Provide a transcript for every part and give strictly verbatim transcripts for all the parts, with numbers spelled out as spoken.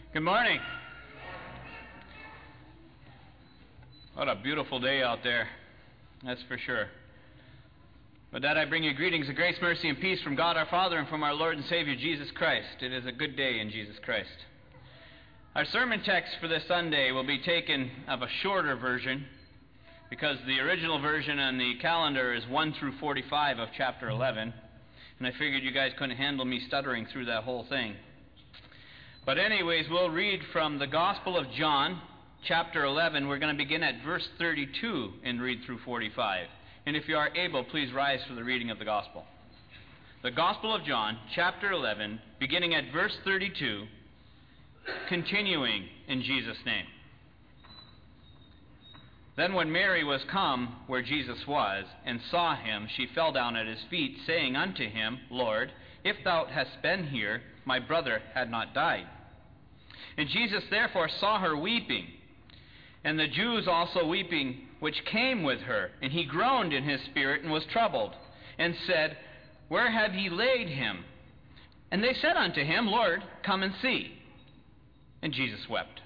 Good morning. What a beautiful day out there, that's for sure. With that I bring you greetings of grace, mercy, and peace from God our Father and from our Lord and Savior Jesus Christ. It is a good day in Jesus Christ. Our sermon text for this Sunday will be taken of a shorter version because the original version on the calendar is one through forty-five of chapter eleven, and I figured you guys couldn't handle me stuttering through that whole thing. But anyways, we'll read from the Gospel of John, chapter eleven. We're going to begin at verse thirty-two and read through forty-five. And if you are able, please rise for the reading of the Gospel. The Gospel of John, chapter eleven, beginning at verse thirty-two, continuing in Jesus' name. Then when Mary was come where Jesus was, and saw him, she fell down at his feet, saying unto him, Lord, if thou hadst been here, my brother had not died. And Jesus therefore saw her weeping, and the Jews also weeping, which came with her. And he groaned in his spirit, and was troubled, and said, Where have ye laid him? And they said unto him, Lord, come and see. And Jesus wept.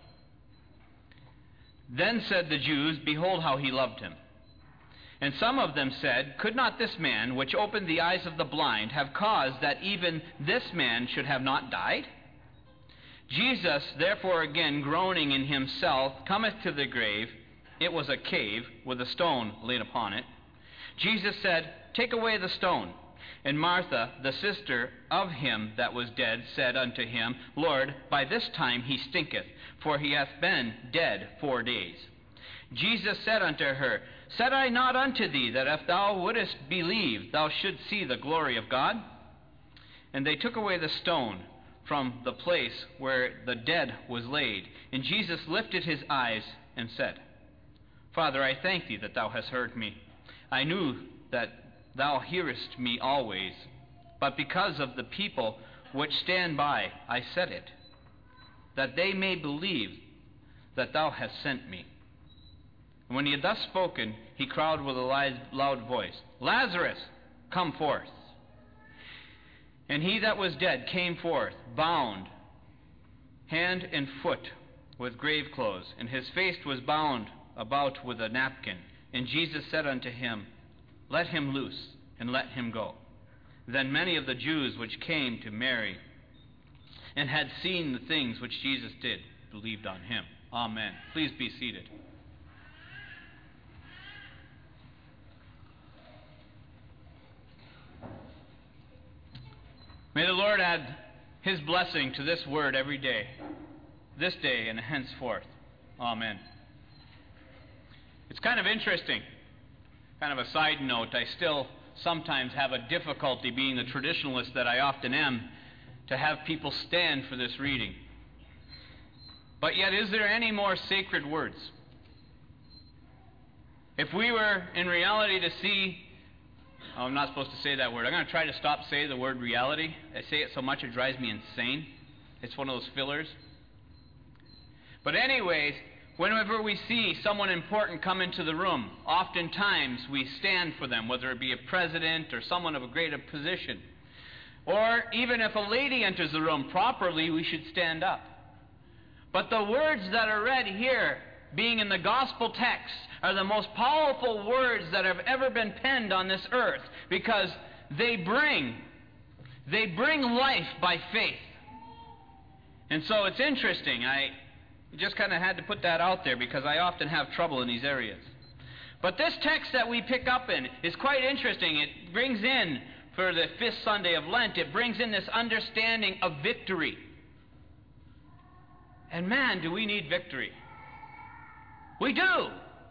Then said the Jews, Behold how he loved him. And some of them said, Could not this man, which opened the eyes of the blind, have caused that even this man should have not died? Jesus, therefore again groaning in himself, cometh to the grave. It was a cave, with a stone laid upon it. Jesus said, Take away the stone. And Martha, the sister of him that was dead, said unto him, Lord, by this time he stinketh, for he hath been dead four days. Jesus said unto her, Said I not unto thee, that if thou wouldest believe, thou shouldst see the glory of God? And they took away the stone from the place where the dead was laid. And Jesus lifted his eyes and said, Father, I thank thee that thou hast heard me. I knew that thou hearest me always, but because of the people which stand by, I said it, that they may believe that thou hast sent me. And when he had thus spoken, he cried with a loud voice, Lazarus, come forth. And he that was dead came forth, bound hand and foot with grave clothes, and his face was bound about with a napkin. And Jesus said unto him, Let him loose, and let him go. Then many of the Jews which came to Mary, and had seen the things which Jesus did, believed on him. Amen. Please be seated. May the Lord add his blessing to this word every day, this day and henceforth. Amen. It's kind of interesting, kind of a side note, I still sometimes have a difficulty, being the traditionalist that I often am, to have people stand for this reading. But yet, is there any more sacred words? If we were in reality to see, oh, I'm not supposed to say that word. I'm going to try to stop saying the word reality. I say it so much it drives me insane. It's one of those fillers. But anyways, whenever we see someone important come into the room, oftentimes we stand for them, whether it be a president or someone of a greater position. Or even if a lady enters the room properly, we should stand up. But the words that are read here, being in the gospel text, are the most powerful words that have ever been penned on this earth, because they bring, they bring life by faith. And so it's interesting. I just kind of had to put that out there because I often have trouble in these areas. But this text that we pick up in is quite interesting. It brings in, for the fifth Sunday of Lent, it brings in this understanding of victory. And man, do we need victory. We do.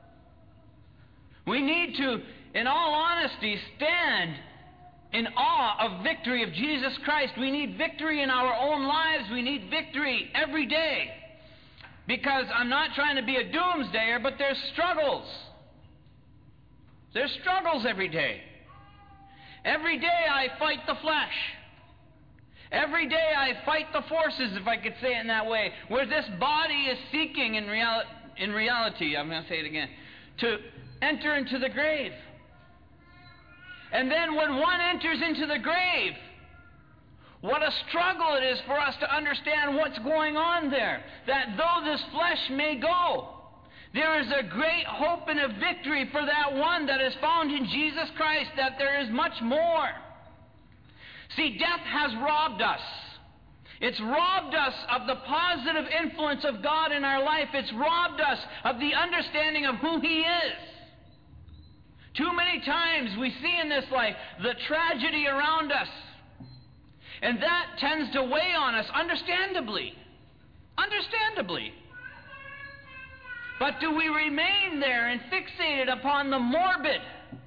We need to, in all honesty, stand in awe of victory of Jesus Christ. We need victory in our own lives. We need victory every day. Because I'm not trying to be a doomsdayer, but there's struggles. There's struggles every day. Every day I fight the flesh. Every day I fight the forces, if I could say it in that way, where this body is seeking in, reali- in reality, I'm going to say it again, to enter into the grave. And then when one enters into the grave, What a struggle it is for us to understand what's going on there. That though this flesh may go, there is a great hope and a victory for that one that is found in Jesus Christ, that there is much more. See, death has robbed us. It's robbed us of the positive influence of God in our life. It's robbed us of the understanding of who He is. Too many times we see in this life the tragedy around us. And that tends to weigh on us, understandably. Understandably. But do we remain there and fixated upon the morbid?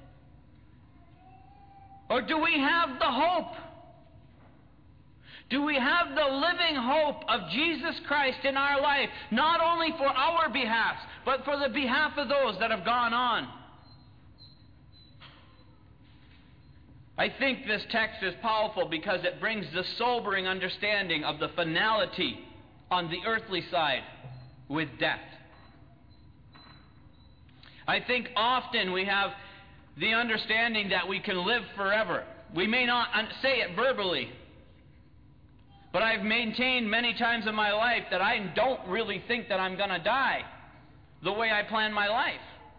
Or do we have the hope? Do we have the living hope of Jesus Christ in our life, not only for our behalf, but for the behalf of those that have gone on? I think this text is powerful because it brings the sobering understanding of the finality on the earthly side with death. I think often we have the understanding that we can live forever. We may not say it verbally, but I've maintained many times in my life that I don't really think that I'm going to die the way I plan my life.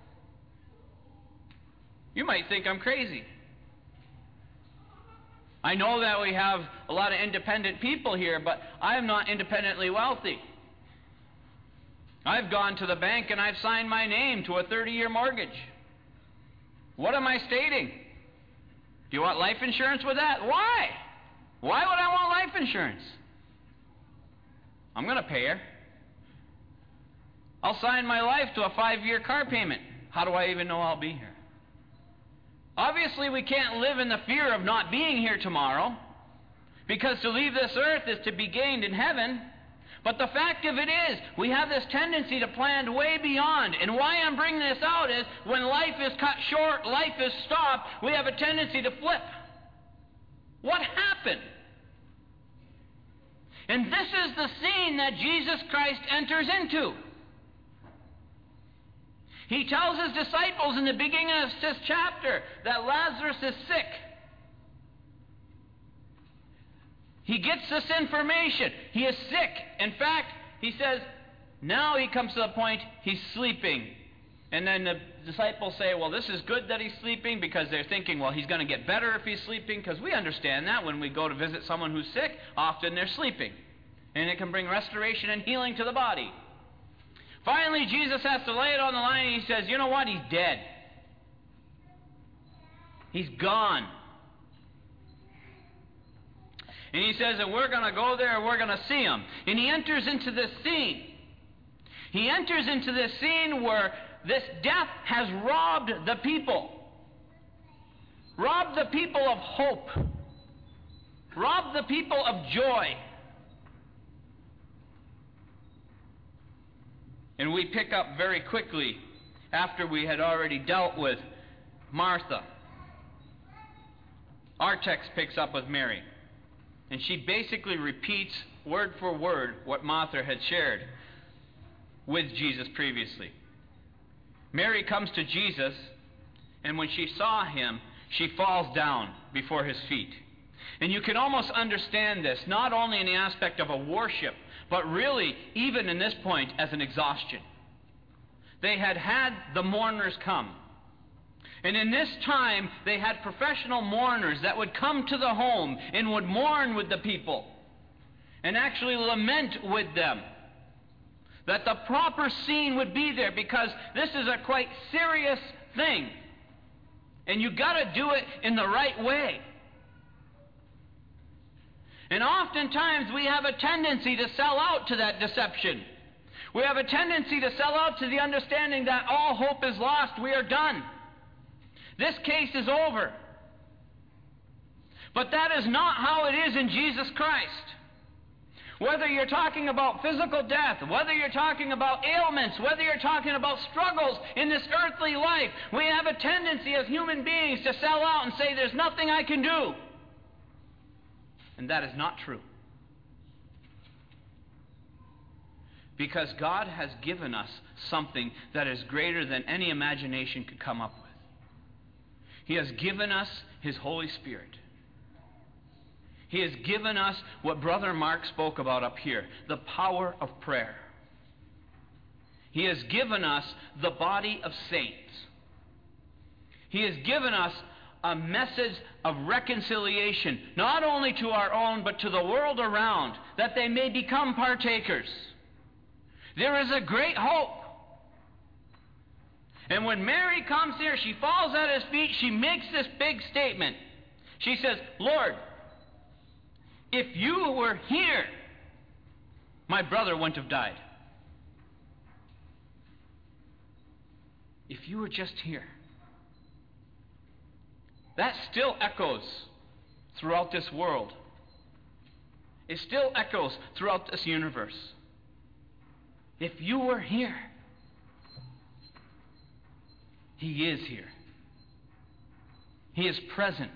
You might think I'm crazy. I know that we have a lot of independent people here, but I am not independently wealthy. I've gone to the bank and I've signed my name to a thirty-year mortgage. What am I stating? Do you want life insurance with that? Why? Why would I want life insurance? I'm going to pay her. I'll sign my life to a five-year car payment. How do I even know I'll be here? Obviously, we can't live in the fear of not being here tomorrow, because to leave this earth is to be gained in heaven. But the fact of it is, we have this tendency to plan way beyond. And why I'm bringing this out is, when life is cut short, life is stopped, we have a tendency to flip. What happened? And this is the scene that Jesus Christ enters into. He tells His disciples in the beginning of this chapter that Lazarus is sick. He gets this information. He is sick. In fact, he says, now he comes to the point, he's sleeping. And then the disciples say, well, this is good that he's sleeping, because they're thinking, well, he's going to get better if he's sleeping, because we understand that when we go to visit someone who's sick, often they're sleeping. And it can bring restoration and healing to the body. Finally, Jesus has to lay it on the line, and he says, you know what? He's dead. He's gone. And he says that we're going to go there and we're going to see him. And he enters into this scene. He enters into this scene where this death has robbed the people. Robbed the people of hope. Robbed the people of joy. And we pick up very quickly after we had already dealt with Martha. Our text picks up with Mary. And she basically repeats word for word what Martha had shared with Jesus previously. Mary comes to Jesus, and when she saw him, she falls down before his feet. And you can almost understand this, not only in the aspect of a worship, but really, even in this point, as an exhaustion. They had had the mourners come. And in this time, they had professional mourners that would come to the home and would mourn with the people and actually lament with them. That the proper scene would be there, because this is a quite serious thing. And you got to do it in the right way. And oftentimes we have a tendency to sell out to that deception. We have a tendency to sell out to the understanding that all hope is lost, we are done. This case is over. But that is not how it is in Jesus Christ. Whether you're talking about physical death, whether you're talking about ailments, whether you're talking about struggles in this earthly life, we have a tendency as human beings to sell out and say, there's nothing I can do. And that is not true. Because God has given us something that is greater than any imagination could come up with. He has given us His Holy Spirit. He has given us what Brother Mark spoke about up here, the power of prayer. He has given us the body of saints. He has given us a message of reconciliation, not only to our own, but to the world around, that they may become partakers. There is a great hope. And when Mary comes here, she falls at his feet, she makes this big statement. She says, Lord, if you were here, my brother wouldn't have died. If you were just here. That still echoes throughout this world. It still echoes throughout this universe. If you were here, He is here. He is present.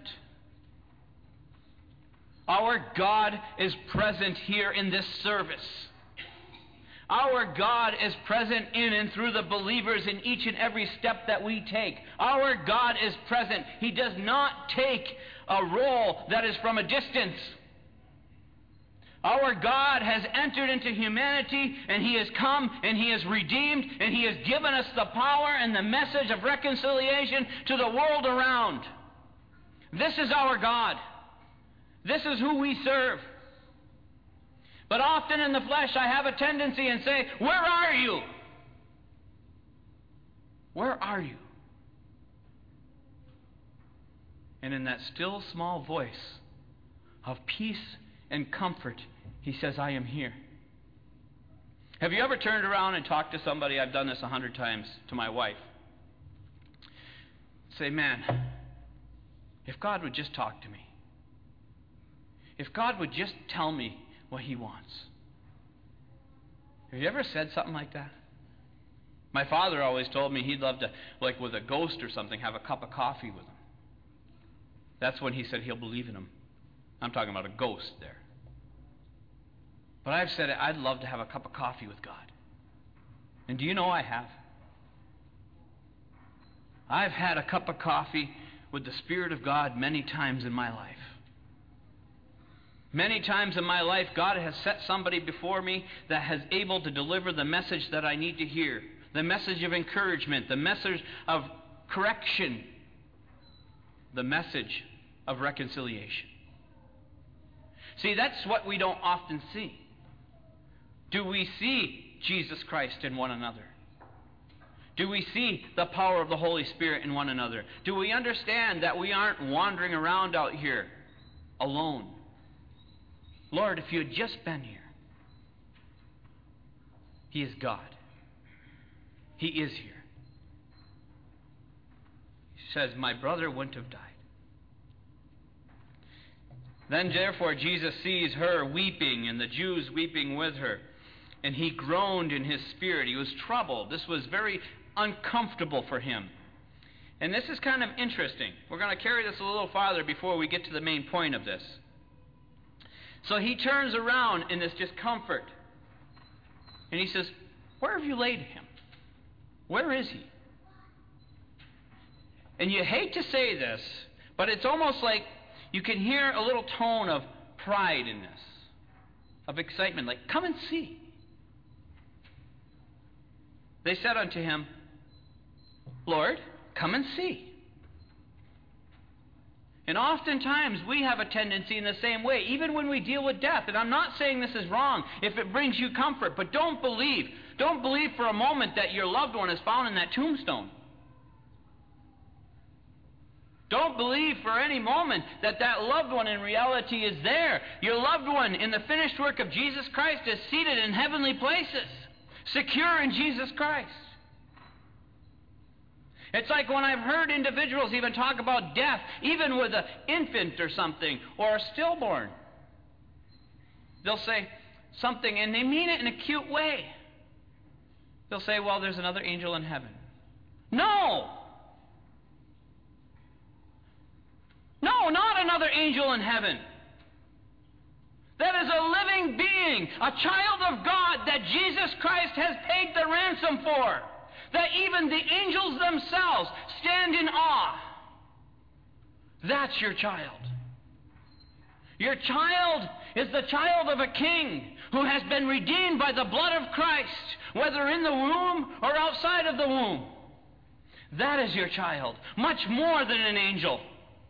Our God is present here in this service. Our God is present in and through the believers in each and every step that we take. Our God is present. He does not take a role that is from a distance. Our God has entered into humanity, and He has come, and He has redeemed, and He has given us the power and the message of reconciliation to the world around. This is our God. This is who we serve. But often in the flesh, I have a tendency and say, where are you? Where are you? And in that still small voice of peace and comfort, He says, I am here. Have you ever turned around and talked to somebody? I've done this a hundred times to my wife. Say, man, if God would just talk to me. If God would just tell me what He wants. Have you ever said something like that? My father always told me he'd love to, like with a ghost or something, have a cup of coffee with him. That's when he said he'll believe in him. I'm talking about a ghost there. But I've said I'd love to have a cup of coffee with God. And do you know I have? I've had a cup of coffee with the Spirit of God many times in my life. Many times in my life, God has set somebody before me that has able to deliver the message that I need to hear. The message of encouragement, the message of correction, the message of reconciliation. See, that's what we don't often see. Do we see Jesus Christ in one another? Do we see the power of the Holy Spirit in one another? Do we understand that we aren't wandering around out here alone? Lord, if you had just been here. He is God. He is here. He says, my brother wouldn't have died. Then therefore Jesus sees her weeping, and the Jews weeping with her. And he groaned in his spirit. He was troubled. This was very uncomfortable for him. And this is kind of interesting. We're going to carry this a little farther before we get to the main point of this. So he turns around in this discomfort. And he says, where have you laid him? Where is he? And you hate to say this, but it's almost like you can hear a little tone of pride in this, of excitement, like, come and see. They said unto him, Lord, come and see. And oftentimes we have a tendency in the same way, even when we deal with death. And I'm not saying this is wrong if it brings you comfort, but don't believe. Don't believe for a moment that your loved one is found in that tombstone. Don't believe for any moment that that loved one in reality is there. Your loved one in the finished work of Jesus Christ is seated in heavenly places, secure in Jesus Christ. It's like when I've heard individuals even talk about death, even with an infant or something, or a stillborn. They'll say something, and they mean it in a cute way. They'll say, well, there's another angel in heaven. No! No, not another angel in heaven. That is a living being, a child of God that Jesus Christ has paid the ransom for. That even the angels themselves stand in awe. That's your child. Your child is the child of a king who has been redeemed by the blood of Christ, whether in the womb or outside of the womb. That is your child, much more than an angel.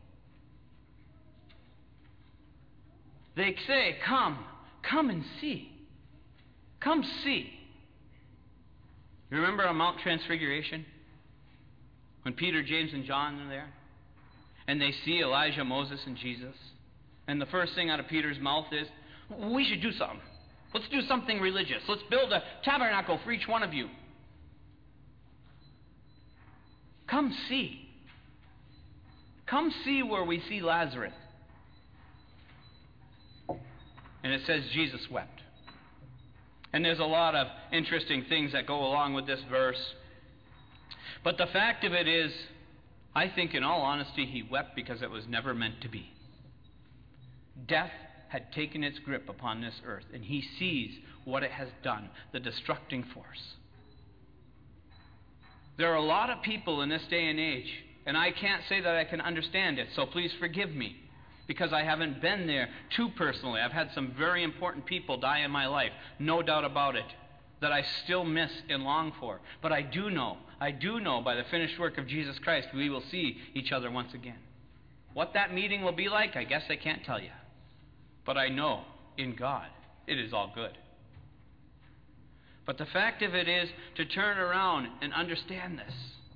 They say, come, come and see. Come see. You remember on Mount Transfiguration? When Peter, James, and John are there? And they see Elijah, Moses, and Jesus. And the first thing out of Peter's mouth is, we should do something. Let's do something religious. Let's build a tabernacle for each one of you. Come see. Come see where we see Lazarus. And it says Jesus wept. And there's a lot of interesting things that go along with this verse. But the fact of it is, I think in all honesty, he wept because it was never meant to be. Death had taken its grip upon this earth, and he sees what it has done, the destructing force. There are a lot of people in this day and age, and I can't say that I can understand it, so please forgive me, because I haven't been there too personally. I've had some very important people die in my life, no doubt about it, that I still miss and long for. But I do know, I do know by the finished work of Jesus Christ, we will see each other once again. What that meeting will be like, I guess I can't tell you. But I know, in God, it is all good. But the fact of it is to turn around and understand this.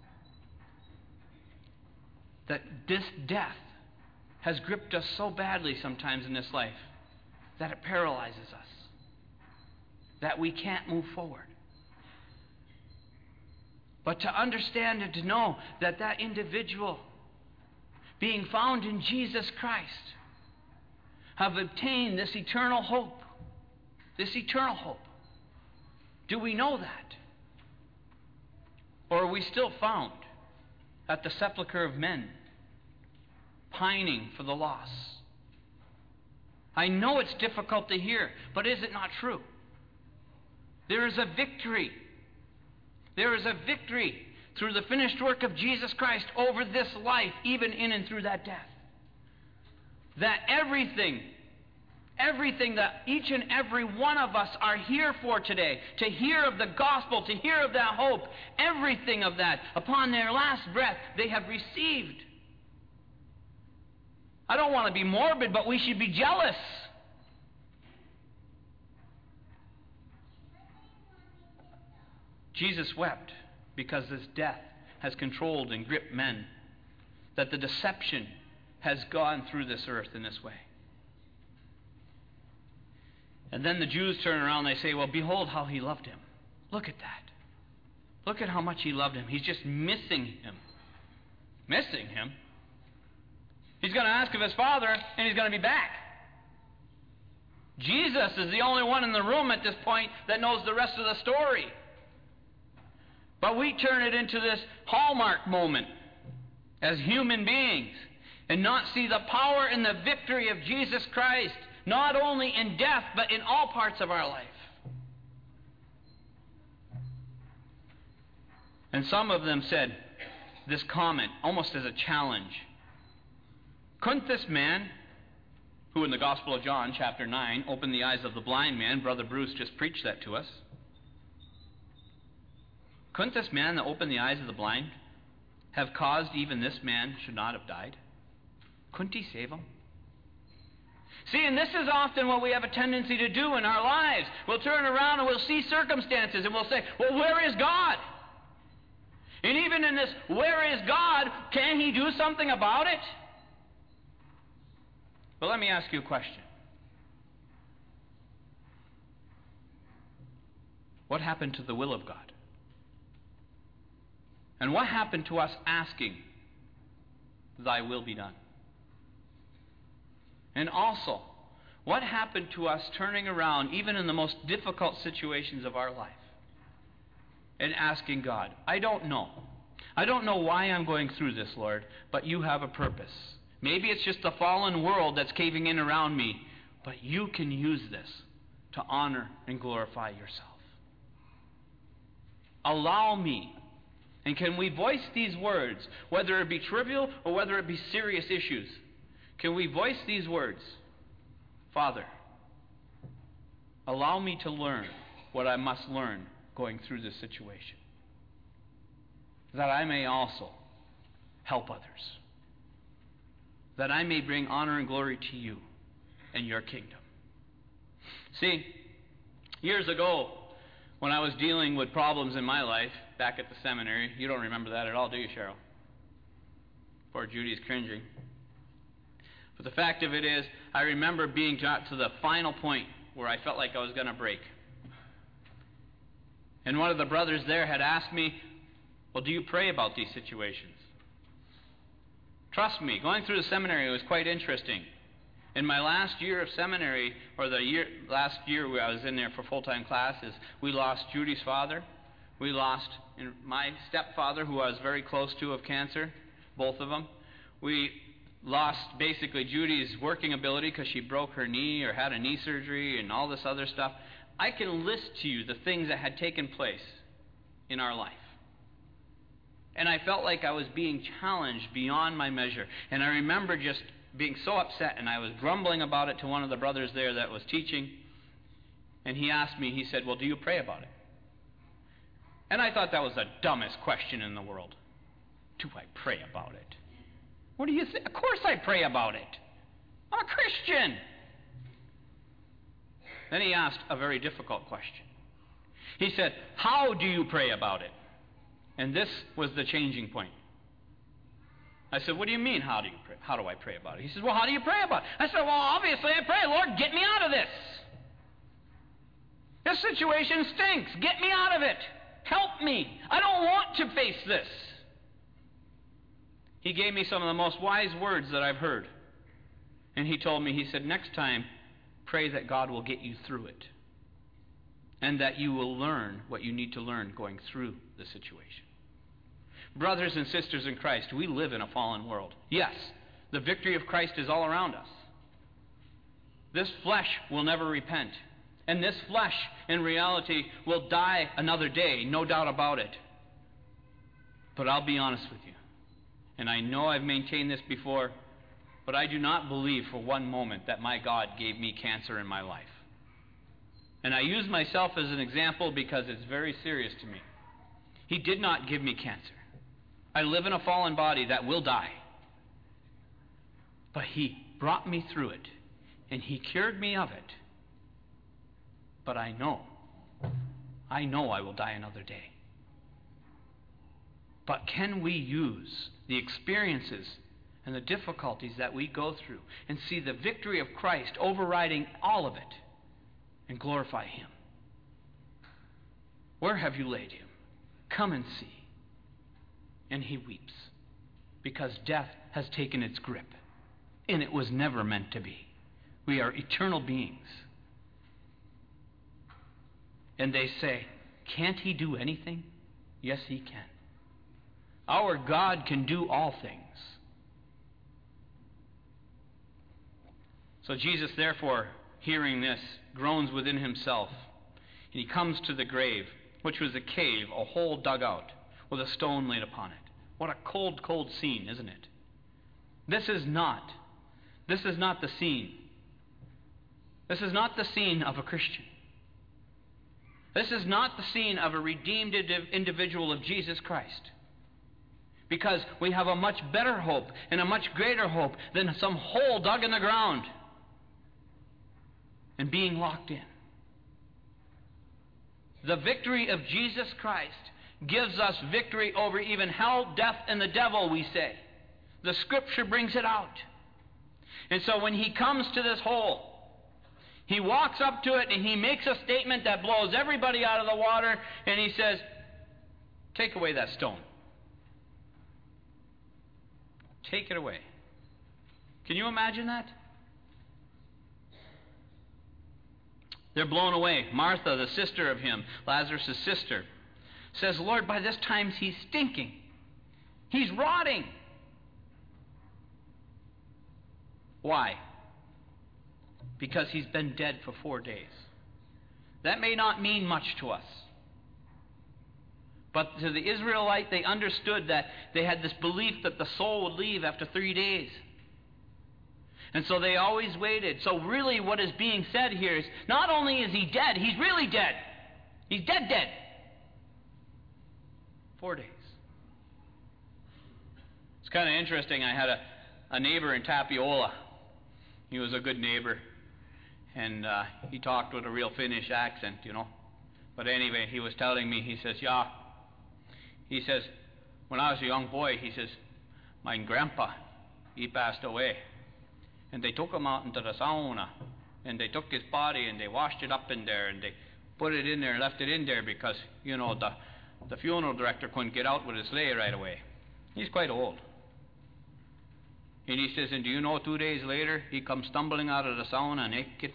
That this death has gripped us so badly sometimes in this life that it paralyzes us. That we can't move forward. But to understand and to know that that individual, being found in Jesus Christ, have obtained this eternal hope. This eternal hope. Do we know that? Or are we still found at the sepulchre of men, pining for the loss? I know it's difficult to hear, but is it not true? There is a victory. There is a victory through the finished work of Jesus Christ over this life, even in and through that death. That everything, everything that each and every one of us are here for today, to hear of the gospel, to hear of that hope, everything of that, upon their last breath, they have received. I don't want to be morbid, but we should be jealous. Jesus wept because this death has controlled and gripped men, that the deception has gone through this earth in this way. And then the Jews turn around and they say, well, behold how he loved him. Look at that. Look at how much he loved him. He's just missing him. Missing him? He's going to ask of his Father, and he's going to be back. Jesus is the only one in the room at this point that knows the rest of the story. But we turn it into this hallmark moment as human beings and not see the power and the victory of Jesus Christ, not only in death, but in all parts of our life. And some of them said this comment almost as a challenge. Couldn't this man, who in the Gospel of John, chapter nine, opened the eyes of the blind man, Brother Bruce just preached that to us, couldn't this man that opened the eyes of the blind have caused even this man should not have died? Couldn't he save him? See, and this is often what we have a tendency to do in our lives. We'll turn around and we'll see circumstances and we'll say, well, where is God? And even in this, where is God, can he do something about it? Well, let me ask you a question. What happened to the will of God? And what happened to us asking, thy will be done? And also, what happened to us turning around, even in the most difficult situations of our life, and asking God, I don't know. I don't know why I'm going through this, Lord, but you have a purpose. Maybe it's just the fallen world that's caving in around me, but you can use this to honor and glorify yourself. Allow me. And can we voice these words, whether it be trivial or whether it be serious issues? Can we voice these words? Father, allow me to learn what I must learn going through this situation, that I may also help others, that I may bring honor and glory to you and your kingdom. See, years ago, when I was dealing with problems in my life back at the seminary, you don't remember that at all, do you, Cheryl? Poor Judy's cringing. But the fact of it is, I remember being got to the final point where I felt like I was going to break. And one of the brothers there had asked me, well, do you pray about these situations? Trust me, going through the seminary was quite interesting. In my last year of seminary, or the year, last year where I was in there for full-time classes, we lost Judy's father. We lost my stepfather, who I was very close to, of cancer, both of them. We lost basically Judy's working ability because she broke her knee or had a knee surgery and all this other stuff. I can list to you the things that had taken place in our life. And I felt like I was being challenged beyond my measure. And I remember just being so upset, and I was grumbling about it to one of the brothers there that was teaching. And he asked me, he said, well, do you pray about it? And I thought that was the dumbest question in the world. Do I pray about it? What do you think? Of course I pray about it. I'm a Christian. Then he asked a very difficult question. He said, how do you pray about it? And this was the changing point. I said, what do you mean, how do you pray? How do I pray about it? He says, well, how do you pray about it? I said, well, obviously I pray, Lord, get me out of this. This situation stinks. Get me out of it. Help me. I don't want to face this. He gave me some of the most wise words that I've heard. And he told me, he said, next time, pray that God will get you through it. And that you will learn what you need to learn going through the situation. Brothers and sisters in Christ, we live in a fallen world. Yes, the victory of Christ is all around us. This flesh will never repent. And this flesh, in reality, will die another day, no doubt about it. But I'll be honest with you. And I know I've maintained this before, but I do not believe for one moment that my God gave me cancer in my life. And I use myself as an example because it's very serious to me. He did not give me cancer. I live in a fallen body that will die. But He brought me through it, and He cured me of it. But I know, I know I will die another day. But can we use the experiences and the difficulties that we go through and see the victory of Christ overriding all of it and glorify Him? Where have you laid Him? Come and see. And he weeps because death has taken its grip, and it was never meant to be. We are eternal beings. And they say, can't He do anything? Yes, He can. Our God can do all things. So Jesus, therefore, hearing this, groans within himself, and he comes to the grave, which was a cave, a hole dug out, with a stone laid upon it. What a cold, cold scene, isn't it? This is not, this is not the scene. This is not the scene of a Christian. This is not the scene of a redeemed individual of Jesus Christ. Because we have a much better hope and a much greater hope than some hole dug in the ground and being locked in. The victory of Jesus Christ gives us victory over even hell, death, and the devil, we say. The Scripture brings it out. And so when he comes to this hole, he walks up to it and he makes a statement that blows everybody out of the water, and he says, take away that stone. Take it away. Can you imagine that? They're blown away. Martha, the sister of him, Lazarus' sister, says, Lord, by this time he's stinking. He's rotting. Why? Because he's been dead for four days. That may not mean much to us. But to the Israelite, they understood that they had this belief that the soul would leave after three days. And so they always waited. So really what is being said here is, not only is he dead, he's really dead. He's dead, dead. Four days. It's kind of interesting. I had a, a neighbor in Tapiola. He was a good neighbor. And uh, he talked with a real Finnish accent, you know. But anyway, he was telling me, he says, yeah. He says, when I was a young boy, he says, my grandpa, he passed away. And they took him out into the sauna. And they took his body and they washed it up in there. And they put it in there and left it in there because, you know, the, the funeral director couldn't get out with his sleigh right away. He's quite old. And he says, and do you know, two days later, he comes stumbling out of the sauna naked.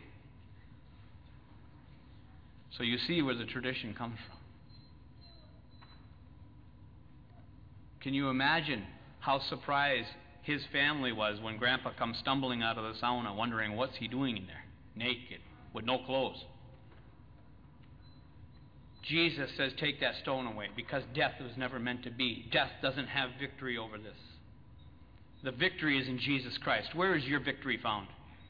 So you see where the tradition comes from. Can you imagine how surprised his family was when Grandpa comes stumbling out of the sauna, wondering what's he doing in there, naked, with no clothes? Jesus says, take that stone away, because death was never meant to be. Death doesn't have victory over this. The victory is in Jesus Christ. Where is your victory found?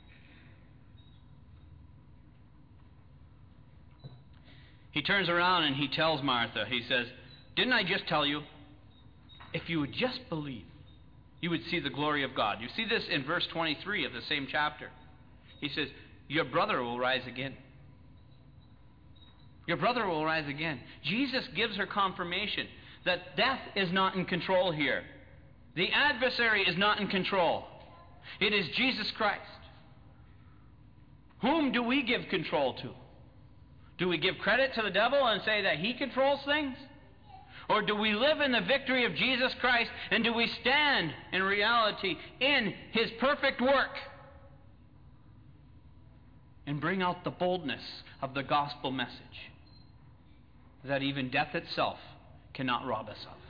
He turns around and he tells Martha, he says, didn't I just tell you? If you would just believe, you would see the glory of God. You see this in verse twenty-three of the same chapter. He says, your brother will rise again. Your brother will rise again. Jesus gives her confirmation that death is not in control here. The adversary is not in control. It is Jesus Christ. Whom do we give control to? Do we give credit to the devil and say that he controls things? Or do we live in the victory of Jesus Christ, and do we stand in reality in his perfect work and bring out the boldness of the gospel message that even death itself cannot rob us of?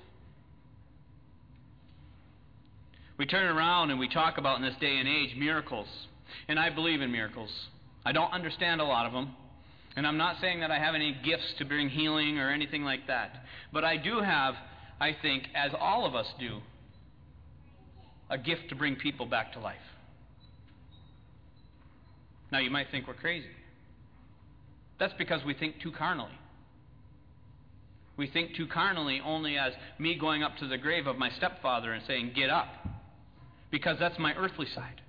We turn around and we talk about in this day and age miracles. And I believe in miracles. I don't understand a lot of them. And I'm not saying that I have any gifts to bring healing or anything like that. But I do have, I think, as all of us do, a gift to bring people back to life. Now you might think we're crazy. That's because we think too carnally. We think too carnally only as me going up to the grave of my stepfather and saying, get up. Because that's my earthly side.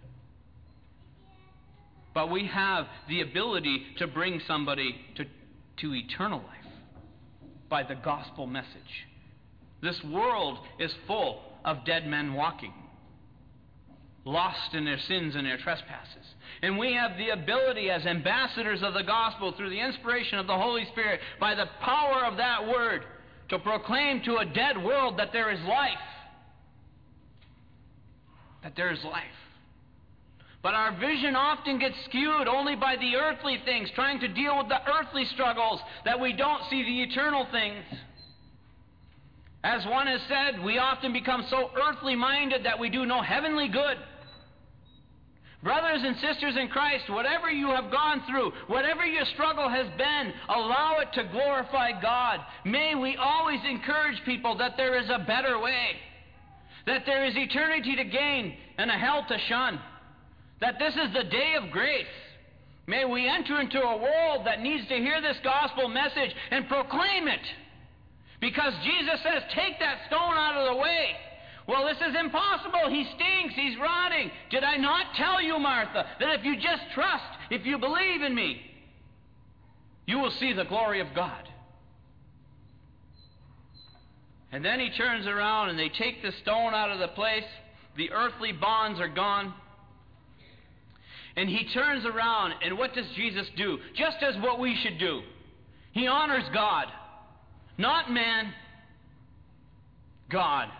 But we have the ability to bring somebody to, to eternal life by the gospel message. This world is full of dead men walking, lost in their sins and their trespasses. And we have the ability as ambassadors of the gospel through the inspiration of the Holy Spirit, by the power of that word, to proclaim to a dead world that there is life. That there is life. But our vision often gets skewed only by the earthly things, trying to deal with the earthly struggles, that we don't see the eternal things. As one has said, we often become so earthly minded that we do no heavenly good. Brothers and sisters in Christ, whatever you have gone through, whatever your struggle has been, allow it to glorify God. May we always encourage people that there is a better way, that there is eternity to gain and a hell to shun, that this is the day of grace. May we enter into a world that needs to hear this gospel message and proclaim it. Because Jesus says, take that stone out of the way. Well, this is impossible. He stinks. He's rotting. Did I not tell you, Martha, that if you just trust, if you believe in me, you will see the glory of God? And then he turns around and they take the stone out of the place. The earthly bonds are gone. And he turns around, and what does Jesus do? Just as what we should do. He honors God. Not man. God.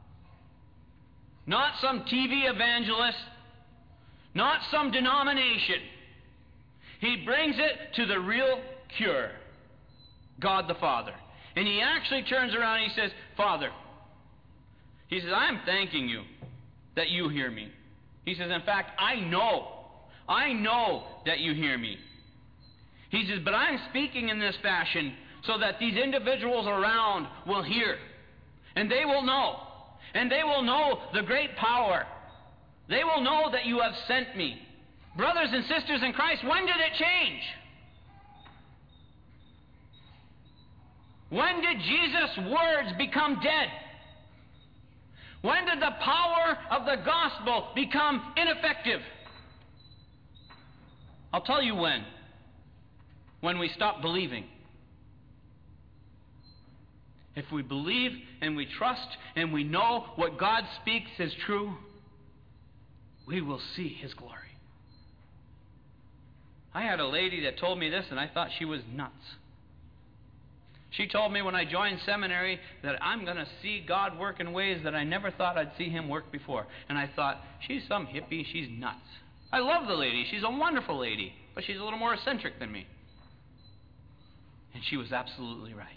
Not some T V evangelist. Not some denomination. He brings it to the real cure. God the Father. And he actually turns around and he says, Father, he says, I'm thanking you that you hear me. He says, in fact, I know. I know that you hear me. He says, but I'm speaking in this fashion so that these individuals around will hear. And they will know. And they will know the great power They will know that you have sent me. Brothers and sisters in Christ, when did it change? When did Jesus' words become dead? When did the power of the gospel become ineffective? I'll tell you when. When we stop believing. If we believe and we trust and we know what God speaks is true, we will see His glory. I had a lady that told me this, and I thought she was nuts. She told me when I joined seminary that I'm going to see God work in ways that I never thought I'd see Him work before. And I thought, she's some hippie, she's nuts. I love the lady, she's a wonderful lady, but she's a little more eccentric than me. And she was absolutely right.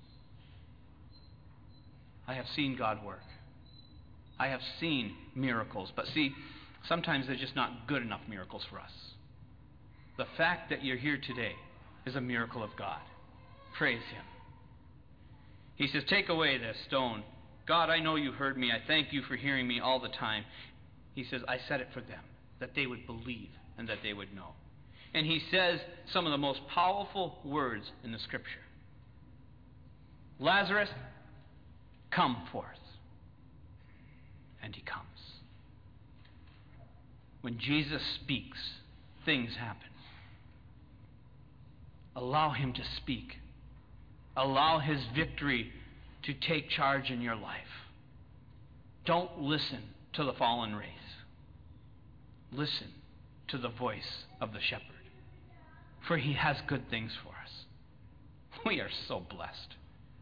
I have seen God work. I have seen miracles. But see, sometimes they're just not good enough miracles for us. The fact that you're here today is a miracle of God. Praise Him. He says, take away this stone. God, I know you heard me. I thank you for hearing me all the time. He says, I said it for them, that they would believe and that they would know. And he says some of the most powerful words in the Scripture. Lazarus, come forth. And he comes. When Jesus speaks, things happen. Allow Him to speak. Allow His victory to take charge in your life. Don't listen to the fallen race. Listen to the voice of the shepherd. For He has good things for us. We are so blessed.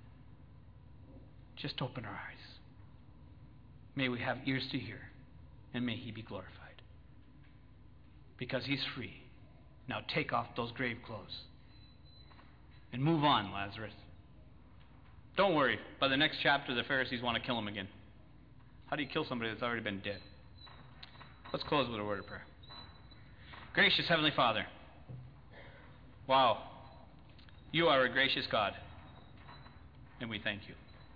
Just open our eyes. May we have ears to hear, and may He be glorified. Because He's free. Now take off those grave clothes. And move on, Lazarus. Don't worry. By the next chapter, the Pharisees want to kill him again. How do you kill somebody that's already been dead? Let's close with a word of prayer. Gracious Heavenly Father. Wow. You are a gracious God. And we thank you.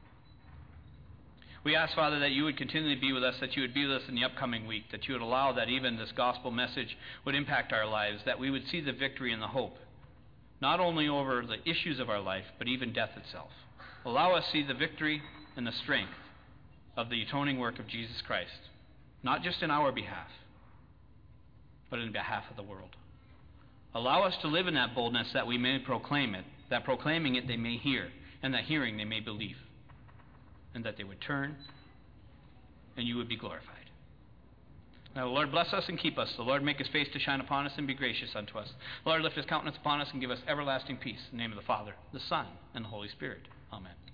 We ask, Father, that you would continually be with us, that you would be with us in the upcoming week, that you would allow that even this gospel message would impact our lives, that we would see the victory and the hope, not only over the issues of our life, but even death itself. Allow us to see the victory and the strength of the atoning work of Jesus Christ, not just in our behalf, but in behalf of the world. Allow us to live in that boldness that we may proclaim it, that proclaiming it they may hear, and that hearing they may believe, and that they would turn, and you would be glorified. Now, the Lord bless us and keep us. The Lord make His face to shine upon us and be gracious unto us. The Lord lift His countenance upon us and give us everlasting peace. In the name of the Father, the Son, and the Holy Spirit. Amen.